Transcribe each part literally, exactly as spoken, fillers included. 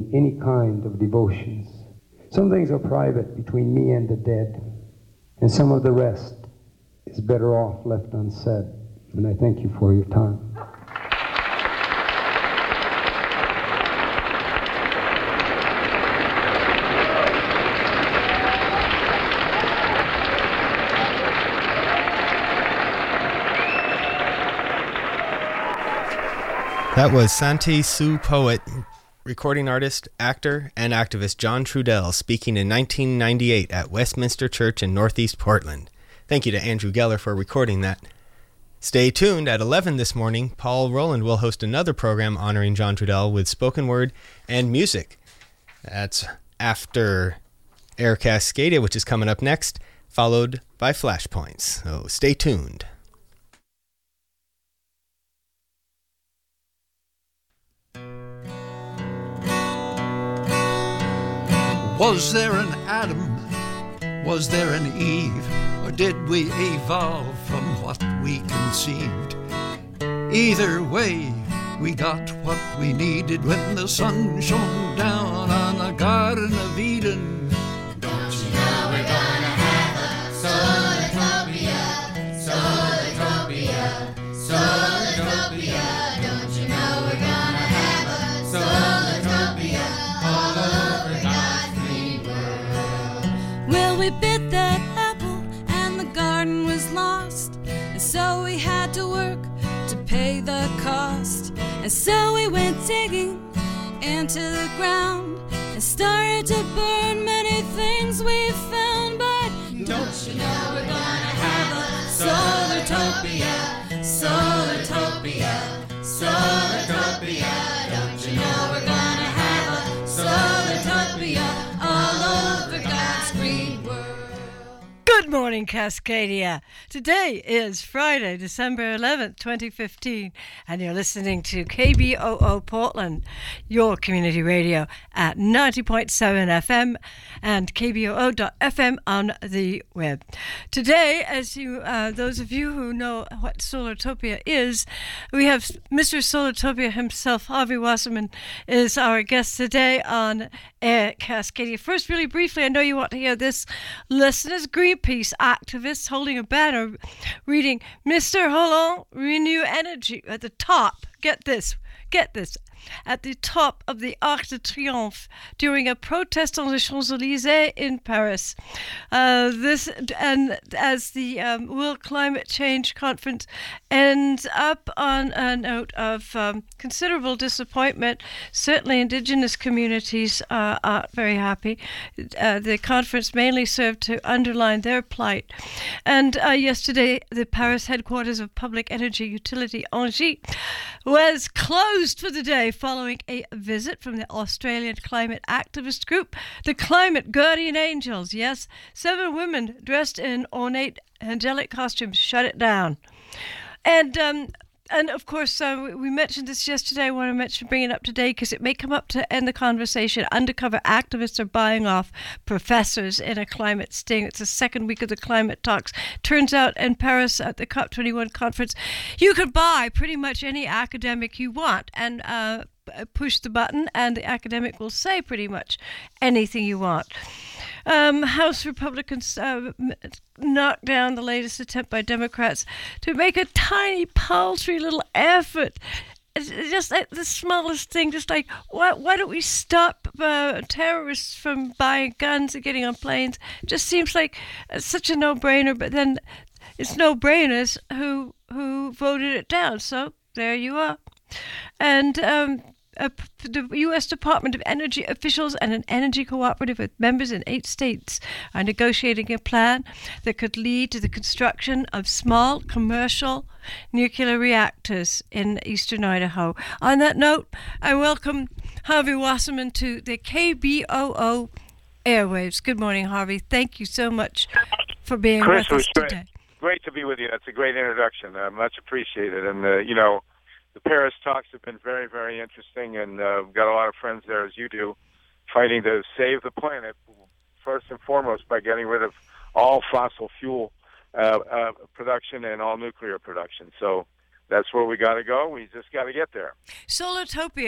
me any kind of devotions. Some things are private between me and the dead, and some of the rest is better off left unsaid. And I thank you for your time. That was Santee Sioux poet, recording artist, actor, and activist John Trudell speaking in nineteen ninety-eight at Westminster Church in Northeast Portland. Thank you to Andrew Geller for recording that. Stay tuned. At eleven this morning, Paul Rowland will host another program honoring John Trudell with spoken word and music. That's after Air Cascadia, which is coming up next, followed by Flashpoints. So stay tuned. Was there an Adam? Was there an Eve? Or did we evolve from what we conceived? Either way, we got what we needed when the sun shone down on the Garden of Eden. Don't you know we're gonna have a Solartopia, Solartopia, Solartopia. Don't you know we're gonna have a Solartopia all over God's green world? Well, we bit that apple and the garden was lost, and so we had to work to pay the cost. And so we went digging into the ground and started to burn many things we found. But don't you know we're gonna have a Solartopia, Solartopia, Solartopia. Don't you know we're gonna have a Solartopia all over God's green world? Good morning, Cascadia. Today is Friday, December eleventh, twenty fifteen, and you're listening to K B O O Portland, your community radio at ninety point seven F M and K B O O dot F M on the web. Today, as you, uh, those of you who know what Solartopia is, we have Mister Solartopia himself. Harvey Wasserman is our guest today on Air Cascadia. First, really briefly, I know you want to hear this. Listeners, Greenpeace activists holding a banner reading Mister Hollande, Renew Energy at the top. Get this, get this. At the top of the Arc de Triomphe during a protest on the Champs-Élysées in Paris. Uh, this and as the um, World Climate Change Conference ends up on a note of um, considerable disappointment. Certainly Indigenous communities uh, aren't very happy. Uh, the conference mainly served to underline their plight. And uh, yesterday, the Paris headquarters of Public Energy Utility Engie was closed for the day following a visit from the Australian climate activist group, the Climate Guardian Angels. Yes, seven women dressed in ornate angelic costumes shut it down. And um, and of course, uh, we mentioned this yesterday. I want to mention, bring it up today because it may come up to end the conversation. Undercover activists are buying off professors in a climate sting. It's the second week of the climate talks. Turns out in Paris at the COP twenty-one conference, you could buy pretty much any academic you want and uh, push the button, and the academic will say pretty much anything you want. Um, House Republicans uh, knocked down the latest attempt by Democrats to make a tiny, paltry little effort. It's just like the smallest thing, just like, why, why don't we stop uh, terrorists from buying guns and getting on planes? It just seems like it's such a no-brainer, but then it's no-brainers who, who voted it down. So there you are. And um, Uh, the U S Department of Energy officials and an energy cooperative with members in eight states are negotiating a plan that could lead to the construction of small commercial nuclear reactors in eastern Idaho. On that note, I welcome Harvey Wasserman to the K B O O airwaves. Good morning, Harvey. Thank you so much for being Chris, with us great. today. Great to be with you. That's a great introduction. Uh, much appreciated. And, uh, you know, the Paris talks have been very, very interesting, and uh, we've got a lot of friends there, as you do, fighting to save the planet, first and foremost by getting rid of all fossil fuel uh, uh, production and all nuclear production. So that's where we got to go. We just got to get there. Solartopia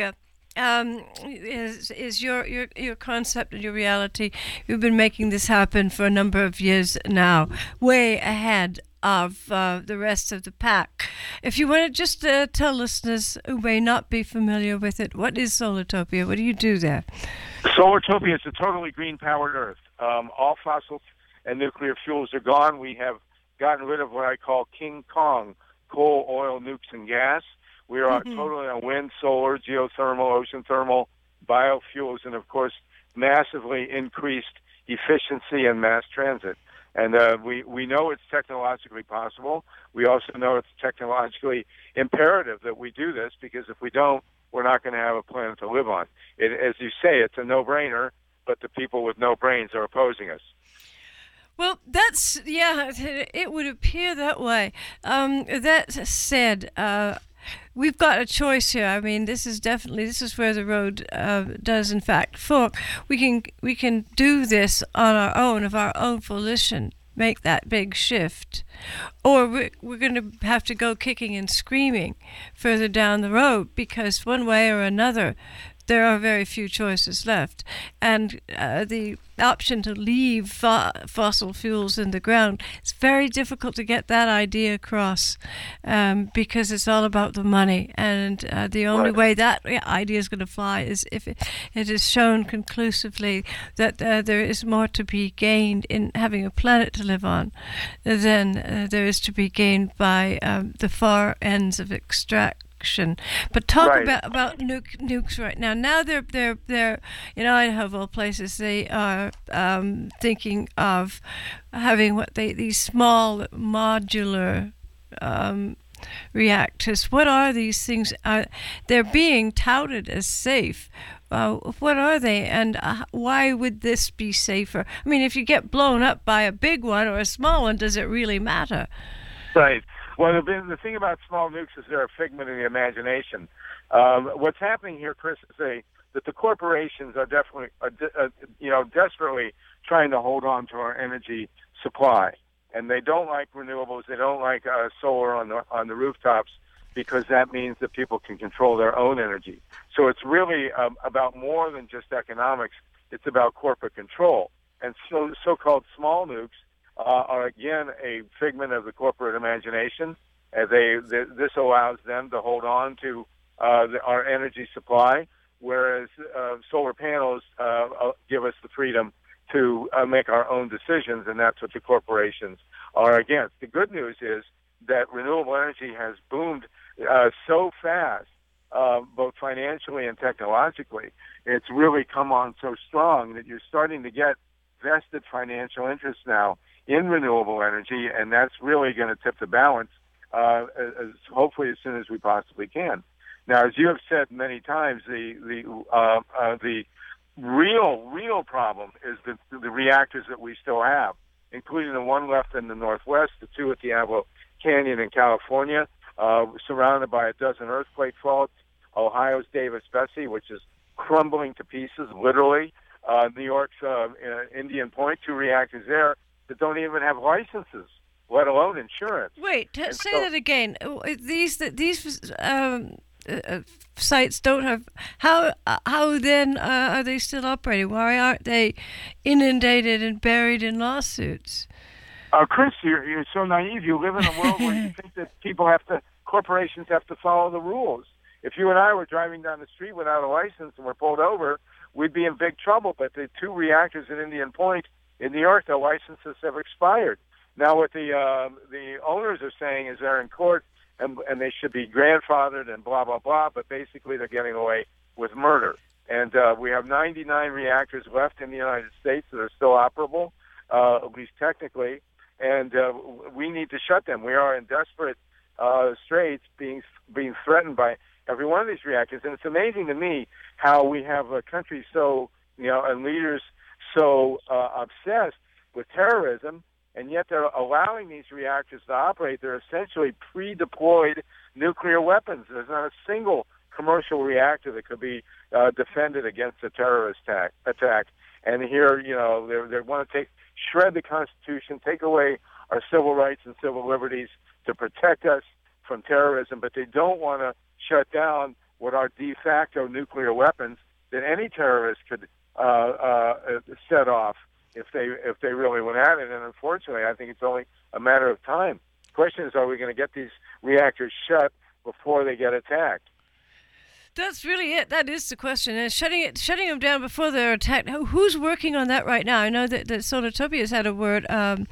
um, is is your, your your concept and your reality. You've been making this happen for a number of years now, way ahead of uh, the rest of the pack. If you want to just uh, tell listeners who may not be familiar with it, what is Solartopia? What do you do there? Solartopia is a totally green-powered Earth. Um, all fossil and nuclear fuels are gone. We have gotten rid of what I call King Kong, coal, oil, nukes, and gas. We are mm-hmm. totally on wind, solar, geothermal, ocean thermal, biofuels, and, of course, massively increased efficiency and mass transit. And uh, we, we know it's technologically possible. We also know it's technologically imperative that we do this, because if we don't, we're not going to have a planet to live on. It, as you say, it's a no-brainer, but the people with no brains are opposing us. Well, that's, yeah, it would appear that way. Um, that said, uh, we've got a choice here. I mean, this is definitely, this is where the road uh, does, in fact, fork. We can, we can do this on our own, of our own volition, make that big shift. Or we're, we're going to have to go kicking and screaming further down the road, because one way or another, there are very few choices left. And uh, the option to leave fo- fossil fuels in the ground, it's very difficult to get that idea across, um, because it's all about the money. And uh, the only right. way that idea is going to fly is if it, it is shown conclusively that uh, there is more to be gained in having a planet to live on than uh, there is to be gained by um, the far ends of extract. But talk right. about about nuke, nukes right now. Now they're they're they're in Idaho, of all places. They are um, thinking of having what they these small modular um, reactors. What are these things? Uh, they're being touted as safe. Uh, what are they, and uh, why would this be safer? I mean, if you get blown up by a big one or a small one, does it really matter? Right. Well, the, the thing about small nukes is they're a figment of the imagination. Um, what's happening here, Chris, is a, that the corporations are definitely, are de- uh, you know, desperately trying to hold on to our energy supply, and they don't like renewables. They don't like uh, solar on the on the rooftops, because that means that people can control their own energy. So it's really um, about more than just economics. It's about corporate control. And so so-called small nukes Uh, are again a figment of the corporate imagination. As they, th- this allows them to hold on to uh, the, our energy supply, whereas uh, solar panels uh, uh, give us the freedom to uh, make our own decisions, and that's what the corporations are against. The good news is that renewable energy has boomed uh, so fast, uh, both financially and technologically. It's really come on so strong that you're starting to get vested financial interests now in renewable energy, and that's really going to tip the balance uh, as hopefully as soon as we possibly can. Now, as you have said many times, the the uh, uh, the real real problem is the the reactors that we still have, including the one left in the Northwest, the two at Diablo Canyon in California, uh, surrounded by a dozen earthquake faults. Ohio's Davis-Besse, which is crumbling to pieces, literally. Uh, New York's uh, Indian Point, two reactors there that don't even have licenses, let alone insurance. Wait, t- say so, that again. These these um, uh, sites don't have. How how then uh, are they still operating? Why aren't they inundated and buried in lawsuits? Uh, Chris, you're, you're so naive. You live in a world where you think that people have to, corporations have to follow the rules. If you and I were driving down the street without a license and were pulled over, we'd be in big trouble. But the two reactors at Indian Point in New York, their licenses have expired. Now, what the uh, the owners are saying is they're in court and, and they should be grandfathered and blah, blah, blah, but basically they're getting away with murder. And uh, we have ninety-nine reactors left in the United States that are still operable, uh, at least technically, and uh, we need to shut them. We are in desperate uh, straits, being being threatened by every one of these reactors. And it's amazing to me how we have a country so, you know, and leaders so uh, obsessed with terrorism, and yet they're allowing these reactors to operate. They're essentially pre-deployed nuclear weapons. There's not a single commercial reactor that could be uh, defended against a terrorist attack. attack. And here, you know, they they want to take shred the Constitution, take away our civil rights and civil liberties to protect us from terrorism, but they don't want to shut down what are de facto nuclear weapons that any terrorist could uh, uh, set off if they if they really went at it. And unfortunately, I think it's only a matter of time. The question is, are we going to get these reactors shut before they get attacked? That's really it. That is the question. And shutting it, shutting them down before they're attacked. Who, who's working on that right now? I know that, that Solartopia has had a word um,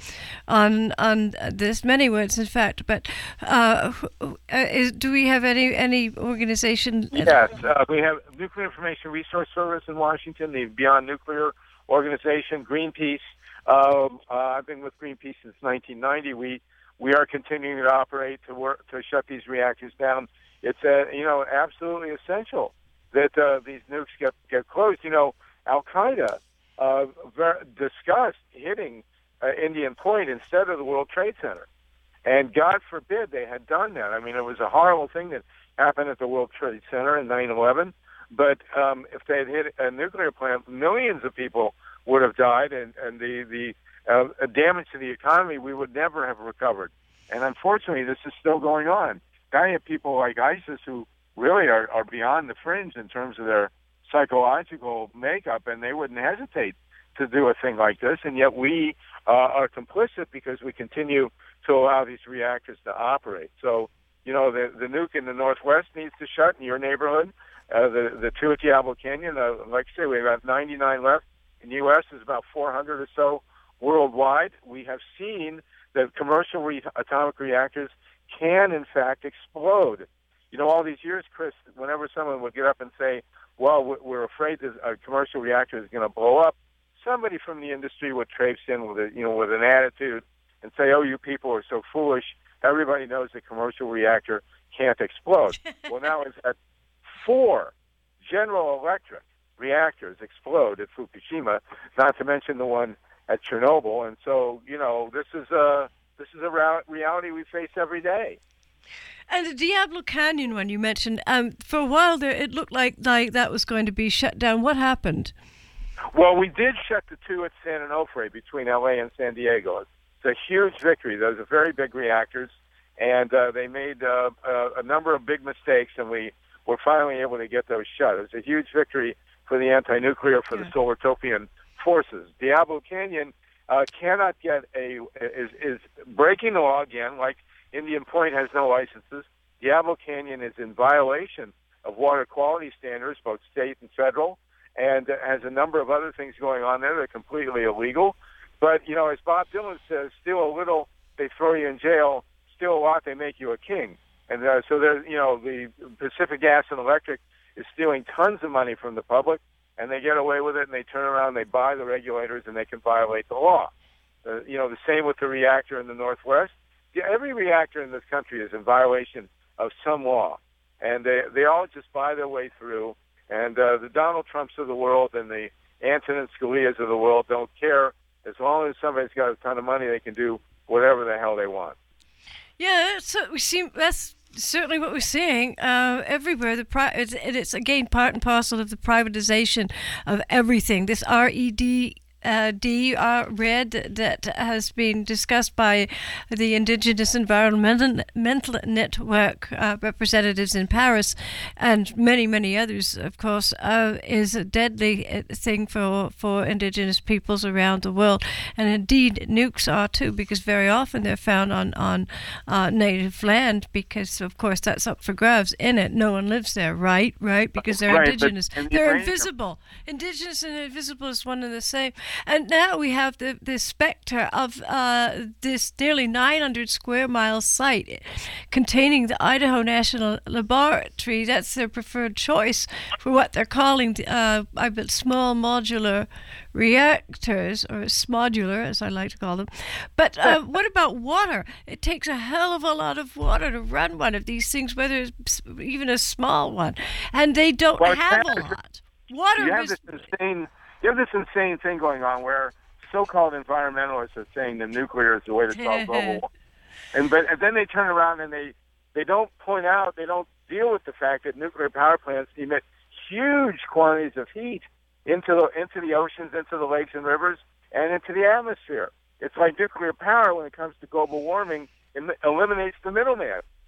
on on this, many words, in fact. But uh, uh, is, do we have any any organization? Yes, uh, we have Nuclear Information Resource Service in Washington, the Beyond Nuclear organization, Greenpeace. Um, uh, I've been with Greenpeace since nineteen ninety. We we are continuing to operate to work to shut these reactors down. It's uh, you know absolutely essential that uh, these nukes get get closed. You know, Al Qaeda uh, ver- discussed hitting uh, Indian Point instead of the World Trade Center, and God forbid they had done that. I mean, it was a horrible thing that happened at the World Trade Center in nine eleven. But um, if they had hit a nuclear plant, millions of people would have died, and and the the uh, damage to the economy we would never have recovered. And unfortunately, this is still going on. I have people like ISIS who really are, are beyond the fringe in terms of their psychological makeup, and they wouldn't hesitate to do a thing like this, and yet we uh, are complicit because we continue to allow these reactors to operate. So, you know, the, the nuke in the Northwest needs to shut in your neighborhood. Uh, the, the two at Diablo Canyon, uh, like I say, we have ninety-nine left. In the U S, there's about four hundred or so worldwide. We have seen that commercial re- atomic reactors can, in fact, explode. You know, all these years, Chris, whenever someone would get up and say, well, we're afraid that a commercial reactor is going to blow up, somebody from the industry would traipse in with a, you know, with an attitude and say, oh, you people are so foolish. Everybody knows the commercial reactor can't explode. Well, now it's at four General Electric reactors explode at Fukushima, not to mention the one at Chernobyl. And so, you know, this is a This is a reality we face every day. And the Diablo Canyon one you mentioned, um, for a while there, it looked like, like that was going to be shut down. What happened? Well, we did shut the two at San Onofre between L A and San Diego. It's a huge victory. Those are very big reactors, and uh, they made uh, a, a number of big mistakes, and we were finally able to get those shut. It was a huge victory for the anti-nuclear, for yeah. the Solartopian forces. Diablo Canyon Uh, cannot get a is is breaking the law again. Like Indian Point has no licenses. Diablo Canyon is in violation of water quality standards, both state and federal, and has a number of other things going on there that are completely illegal. But you know, as Bob Dylan says, steal a little, they throw you in jail. Steal a lot, they make you a king. And uh, so there, you know, the Pacific Gas and Electric is stealing tons of money from the public. And they get away with it, and they turn around, they buy the regulators, and they can violate the law. Uh, you know, the same with the reactor in the Northwest. Yeah, every reactor in this country is in violation of some law, and they they all just buy their way through. And uh, the Donald Trumps of the world and the Antonin Scalias of the world don't care. As long as somebody's got a ton of money, they can do whatever the hell they want. Yeah, so we seem that's certainly what we're seeing uh, everywhere. The pri- it's, it's again part and parcel of the privatization of everything. This R E D uh, D uh, RED that has been discussed by the Indigenous Environmental Network uh, representatives in Paris and many, many others, of course, uh, is a deadly thing for, for Indigenous peoples around the world. And indeed, nukes are too, because very often they're found on, on uh, native land because, of course, that's up for grabs in it. No one lives there, right? Right? Because they're right, indigenous. The they're invisible. Indigenous and invisible is one and the same. And now we have the, the specter of uh, this nearly nine hundred square mile site containing the Idaho National Laboratory. That's their preferred choice for what they're calling uh, I bet small modular reactors, or smodular, as I like to call them. But uh, what about water? It takes a hell of a lot of water to run one of these things, whether it's even a small one. And they don't well, have a lot. Water you have is... this insane, you have this insane thing going on where so-called environmentalists are saying that nuclear is the way to solve global warming. And but and then they turn around and they, they don't point out, they don't deal with the fact that nuclear power plants emit huge quantities of heat into the into the oceans, into the lakes and rivers, and into the atmosphere. It's like nuclear power when it comes to global warming, it eliminates the middleman.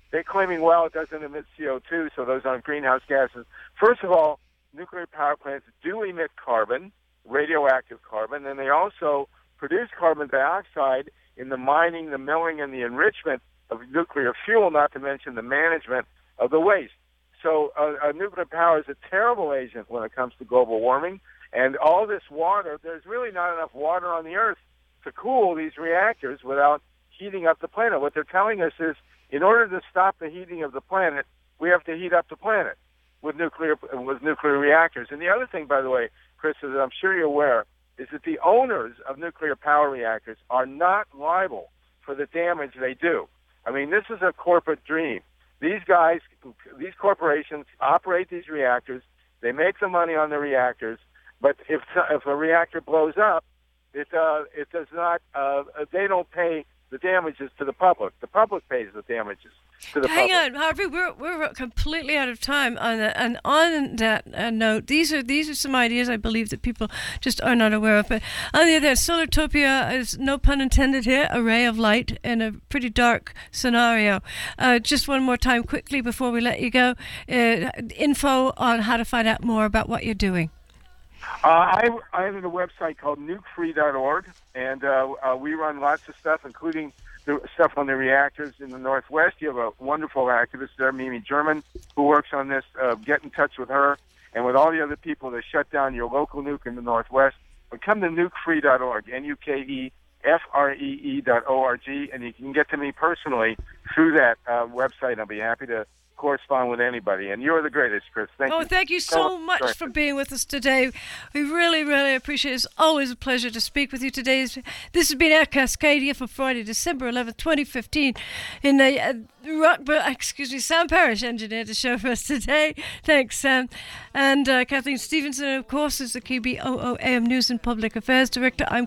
they're claiming, well, it doesn't emit C O two, so those aren't greenhouse gases. First of all, nuclear power plants do emit carbon, radioactive carbon, and they also produce carbon dioxide in the mining, the milling, and the enrichment of nuclear fuel, not to mention the management of the waste. So uh, uh, nuclear power is a terrible agent when it comes to global warming. And all this water, there's really not enough water on the Earth to cool these reactors without heating up the planet. What they're telling us is, in order to stop the heating of the planet, we have to heat up the planet with nuclear with nuclear reactors. And the other thing, by the way, Chris, as I'm sure you're aware, is that the owners of nuclear power reactors are not liable for the damage they do. I mean, this is a corporate dream. These guys, these corporations operate these reactors. They make the money on the reactors. But if if a reactor blows up, it uh, it does not. Uh, they don't pay the damages to the public. The public pays the damages to the Hang public. on, Harvey. We're we're completely out of time on that. And on that uh, note, these are these are some ideas I believe that people just are not aware of. But on the other hand, Solartopia is, no pun intended here, a ray of light in a pretty dark scenario. Uh, just one more time, quickly, before we let you go. Uh, info on how to find out more about what you're doing. Uh, I, I have a website called nuke free dot org, and uh, uh, we run lots of stuff, including the stuff on the reactors in the Northwest. You have a wonderful activist there, Mimi German, who works on this. Uh, get in touch with her and with all the other people that shut down your local nuke in the Northwest. But come to nuke free dot org, N U K E F R E E dot O R G, and you can get to me personally through that uh, website. I'll be happy to correspond with anybody. And you're the greatest, Chris. Thank oh, you. Oh, thank you so much Sorry. for being with us today. We really, really appreciate it. It's always a pleasure to speak with you today. This has been Air Cascadia for Friday, December eleventh, twenty fifteen. In the uh, rock, excuse me, Sam Parrish engineered the show for us today. Thanks, Sam. And uh, Kathleen Stevenson, of course, is the K B O O A M News and Public Affairs Director. I'm